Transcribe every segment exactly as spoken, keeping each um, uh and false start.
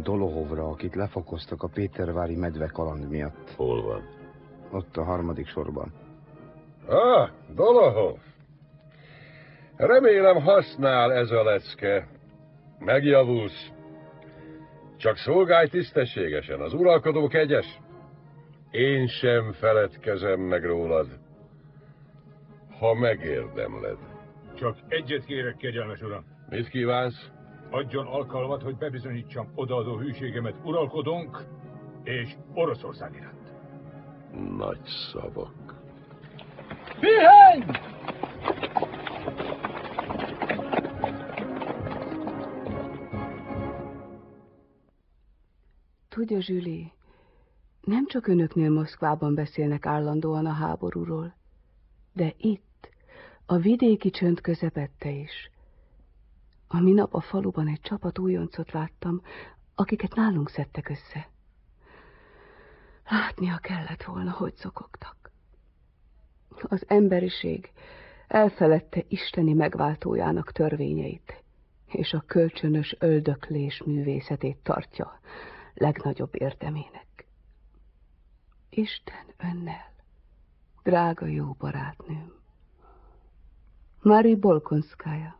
Dolohovra, akit lefokoztak a Pétervári medve kaland miatt. Hol van? Ott a harmadik sorban. Ah, Dolohov. Remélem használ ez a lecke. Megjavulsz. Csak szolgálj tisztességesen, az uralkodó kegyes. Én sem feledkezem meg rólad, ha megérdemled. Csak egyet kérek, kegyelmes uram. Mit kívánsz? Adjon alkalmat, hogy bebizonyítsam odaadó hűségemet uralkodónk és Oroszország iránt. Nagy szavak. Pihenj! Tudja, Julie, nem csak önöknél Moszkvában beszélnek állandóan a háborúról, de itt, a vidéki csönd közepette is. A minap a faluban egy csapat újoncot láttam, akiket nálunk szedtek össze. Látnia kellett volna, hogy zokogtak. Az emberiség elfeledte isteni megváltójának törvényeit, és a kölcsönös öldöklés művészetét tartja legnagyobb érdemének. Isten önnel, drága jó barátnőm. Mari Bolkonszkája.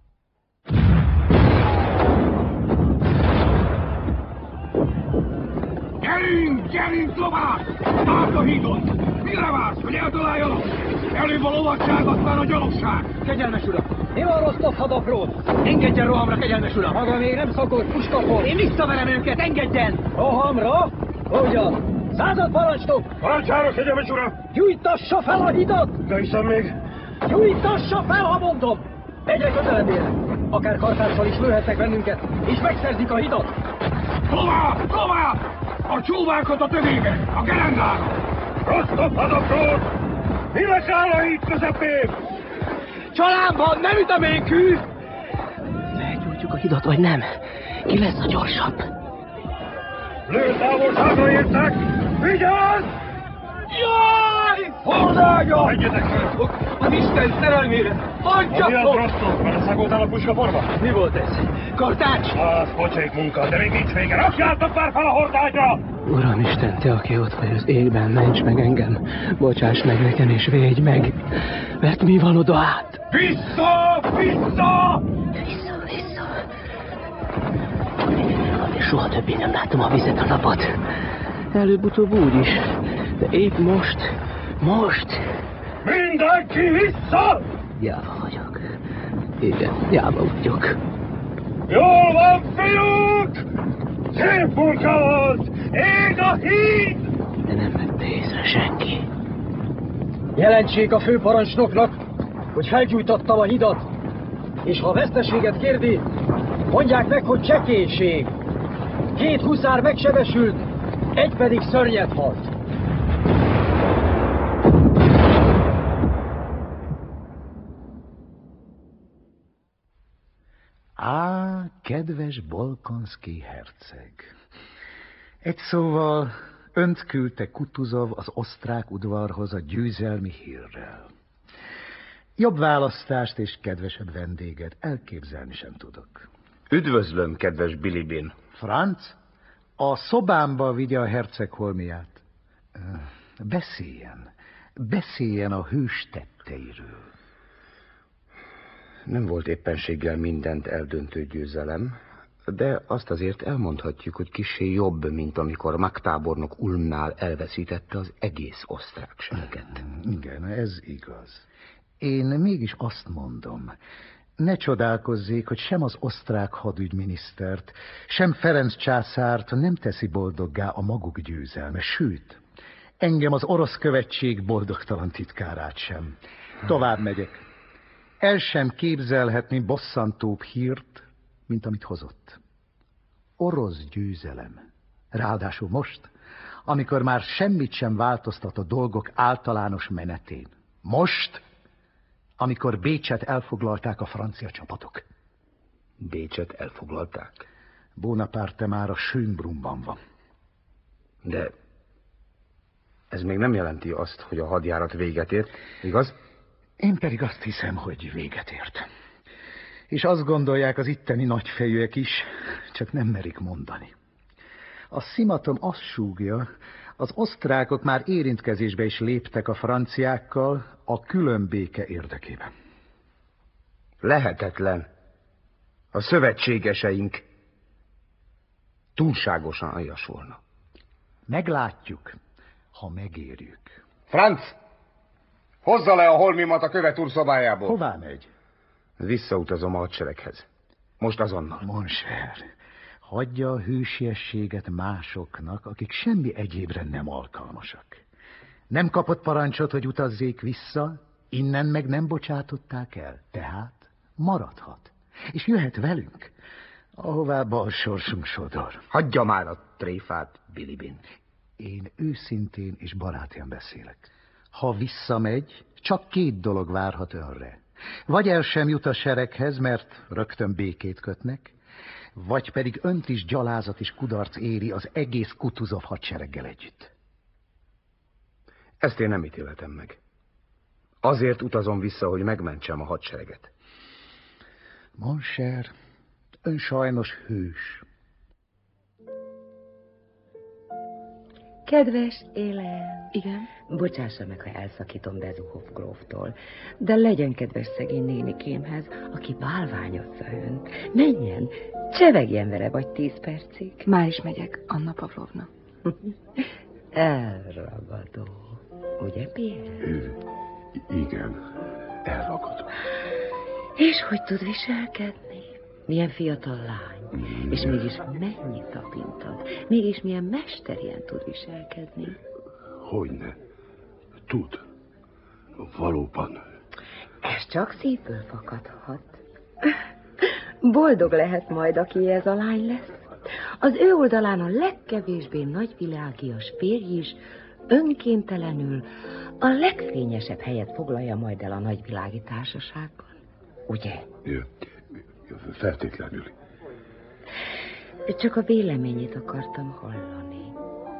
Gyerünk, gyerünk, lovák! Át a hídon! Mire vársz, hogy eltaláljanak? Előbb a lovasság, aztán a gyalogság! Kegyelmes uram! Mi van Rostov hadapról? Engedjen rohamra, kegyelmes uram! Maga még nem szokott puskapol! Én visszaverem őket, engedjen! Rohamra? Hogyan? Század parancsnok! Parancsára, kegyelmes uram! Gyújtassa fel a hidat! De hiszem még! Gyújtassa fel, ha mondom! Egyre közelebb érek! Akár kartáccal is lőhetnek bennünket, és megszerzik a hidat! Tovább, tovább! A csóvákat a tövébe, a gerendára! Rostov hadapról! Mi lesz áll a híd közepén? Csalámban nem üt a békű! Meggyújtjuk a hidat, vagy nem? Ki lesz a gyorsabb? Lőtávolságra értek! Vigyázz! Jaj! Hordágya! Egyetek fel! Az Isten szerelmére! Hagyjatok! Mi az Rostov? Beleszagoltál a puskaforba? Mi volt ez? Kartács? Az pocsék munka, de még nincs vége. Rakjátok már fel a hordágyra! Uram Isten, te, aki ott vagy az égben, ments meg engem. Bocsáss meg nekem és védj meg, mert mi van oda át? Vissza! Vissza! Vissza, vissza. És soha többé nem látom a vizet, a napot. Előbb-utóbb úgy is, de épp most, most... Mindenki vissza! Jáva vagyok. Igen, jáva vagyok. Jól van, fiúk! Szép munka volt! Ég a híd! De nem vette észre senki. Jelentsék a főparancsnoknak, hogy felgyújtattam a hidat, és ha a veszteséget kérdi, mondják meg, hogy csekélység. Két huszár megsebesült, egy pedig szörnyet halt. Á, kedves Bolkonszky herceg! Egy szóval, önt küldte Kutuzov az osztrák udvarhoz a győzelmi hírrel. Jobb választást és kedvesebb vendéget elképzelni sem tudok. Üdvözlöm, kedves Bilibin. Franz, a szobámba vigye a herceg holmiát. Beszéljen, beszéljen a hős tetteiről. Nem volt éppenséggel mindent eldöntő győzelem, de azt azért elmondhatjuk, hogy kissé jobb, mint amikor Magtábornok Ulmnál elveszítette az egész osztrák sereget. Igen, ez igaz. Én mégis azt mondom, ne csodálkozzék, hogy sem az osztrák hadügyminisztert, sem Ferenc császárt nem teszi boldoggá a maguk győzelme, sőt, engem az orosz követség boldogtalan titkárát sem. Tovább megyek. El sem képzelhetni bosszantóbb hírt, mint amit hozott. Orosz győzelem. Ráadásul most, amikor már semmit sem változtat a dolgok általános menetén. Most, amikor Bécset elfoglalták a francia csapatok. Bécset elfoglalták? Bonaparte már a Schönbrunn-ban van. De ez még nem jelenti azt, hogy a hadjárat véget ért, igaz? Én pedig azt hiszem, hogy véget ért. És azt gondolják az itteni nagyfejűek is, csak nem merik mondani. A szimatom azt súgja, az osztrákok már érintkezésbe is léptek a franciákkal a külön béke érdekében. Lehetetlen. A szövetségeseink túlságosan aljas volna. Meglátjuk, ha megérjük. Franz! Hozza le a holmimat a követ úr szobájából. Hová megy? Visszautazom a hadsereghez. Most azonnal. Monser, hagyja a hősiességet másoknak, akik semmi egyébre nem alkalmasak. Nem kapott parancsot, hogy utazzék vissza, innen meg nem bocsátották el, tehát maradhat. És jöhet velünk, ahová bal sorsunk sodor. Hagyja már a tréfát, Bilibin. Én őszintén és barátian beszélek. Ha visszamegy, csak két dolog várhat önre. Vagy el sem jut a sereghez, mert rögtön békét kötnek, vagy pedig önt is gyalázat és kudarc éri az egész Kutuzov hadsereggel együtt. Ezt én nem ítélhetem meg. Azért utazom vissza, hogy megmentsem a hadsereget. Monser, ön sajnos hős. Kedves Élen! Igen? Bocsássa meg, ha elszakítom Bezuhov gróftól, de legyen kedves szegény nénikémhez, aki bálványozza önt. Menjen, csevegjen vele vagy tíz percig. Már is megyek, Anna Pavlovna. Elragadó. Ugye, Pierre? Ő, igen, elragadó. És hogy tud viselkedni? Milyen fiatal lány. Mm. És mégis mennyi tapintat. Mégis milyen mesterien tud viselkedni. Hogyne. Tud. Valóban. Ez csak szívből fakadhat. Boldog lehet majd, aki ez a lány lesz. Az ő oldalán a legkevésbé nagyvilágias férj is önkéntelenül a legfényesebb helyet foglalja majd el a nagyvilági társaságban. Ugye? Ja, feltétlenül. Csak a véleményét akartam hallani.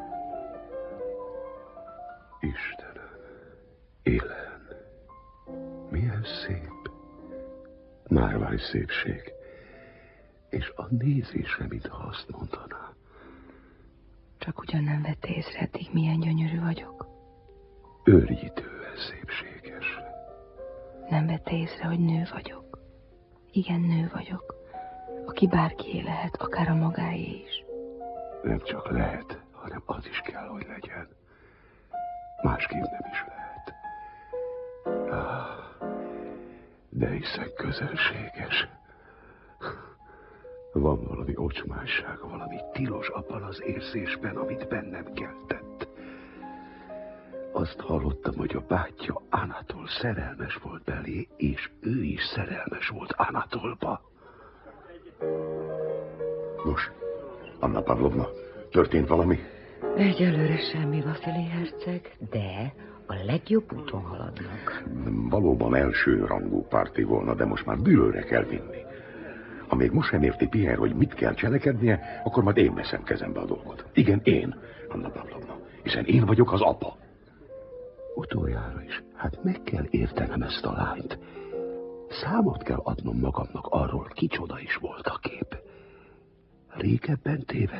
Istenem, Élen, milyen szép, márvány szépség, és a nézésre, mintha azt mondaná. Csak ugyan nem vette észre eddig, milyen gyönyörű vagyok. Őrjítően szépséges. Nem vette észre, hogy nő vagyok. Igen, nő vagyok. Aki bárkié lehet, akár a magáé is. Nem csak lehet, hanem az is kell, hogy legyen. Másképp nem is lehet. Ah, de hiszen közönséges. Van valami ocsmánysága, valami tilos abban az érzésben, amit bennem keltett. Azt hallottam, hogy a bátyja Anatol szerelmes volt belé, és ő is szerelmes volt Anatolba. Nos, Anna Pavlovna, történt valami? Egyelőre semmi, Vasili herceg, de a legjobb úton haladnak. Valóban első rangú párti volna, de most már bűlőre kell vinni. Ha még most sem érti Pierre, hogy mit kell cselekednie, akkor majd én veszem kezembe a dolgot. Igen, én, Anna Pavlovna, hiszen én vagyok az apa. Utoljára is, hát meg kell értenem ezt a lányt. Számot kell adnom magamnak arról, kicsoda is volt a kép. Régebben téve